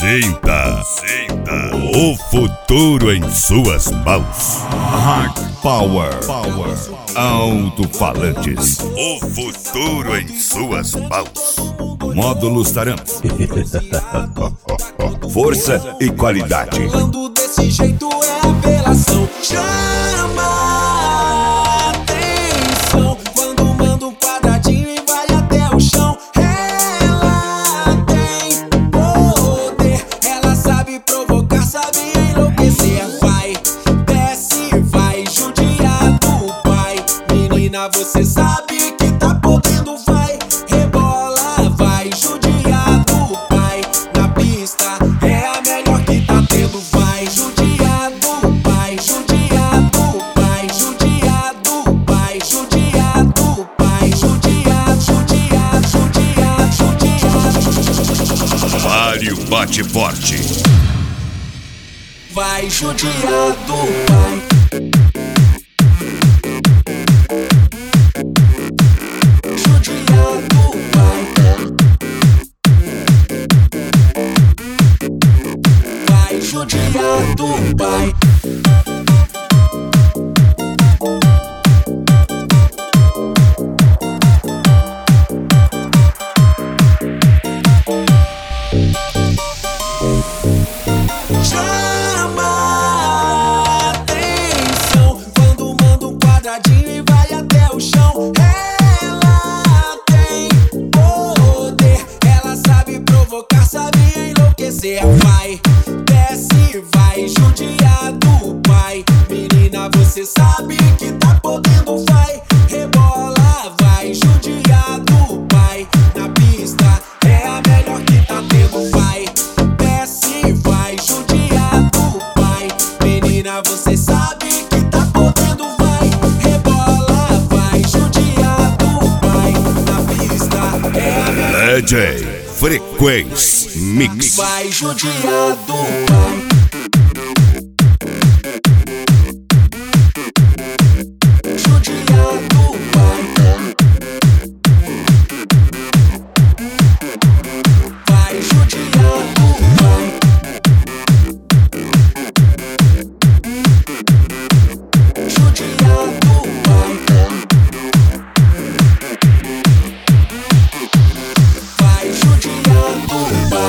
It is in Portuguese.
Sinta o futuro em suas mãos. Hard Power Alto-falantes. O futuro em suas mãos. Módulos Taramp. Força e qualidade. Falando desse jeito é apelação. Chama atenção quando manda um quadradinho e vai até o chão. Ela tem poder, ela sabe provocar, sabe enlouquecer. Vai, desce, vai judiar do pai. Menina, você sabe que tá podendo, vai. Rebola, vai judiar do pai. Na pista é a melhor que tá tendo, vai. Judiar do pai, judiar do pai, judiar do pai, judiar do pai, judiar, judiar, judiar, judiar. Mário bate forte. Vai judiar do pai. Judiar do pai. Vai judiar do pai. Chama atenção quando manda um quadradinho e vai até o chão. Ela tem poder, ela sabe provocar, sabe enlouquecer. Vai, desce, vai judiar do pai. Menina, você sabe que tá podendo, vai. Rebola, vai judiar do pai. Na pista é a melhor que tá tendo, vai. Desce, vai judiar do pai. Menina, você sabe que tá podendo, vai. Rebola, vai judiar do pai. Na pista é a melhor. DJ Frequência Mix. Vai judiar do pai.